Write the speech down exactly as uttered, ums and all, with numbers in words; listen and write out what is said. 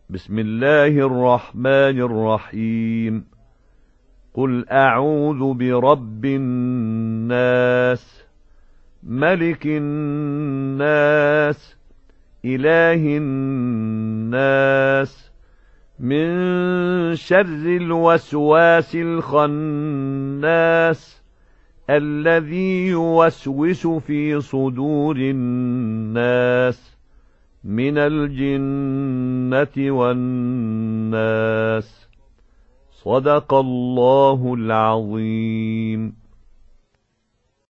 بسم الله الرحمن الرحيم. قل أعوذ برب الناس، ملك الناس، إله الناس، من شر الوسواس الخناس، الذي يوسوس في صدور الناس من الجنة والناس. صدق الله العظيم.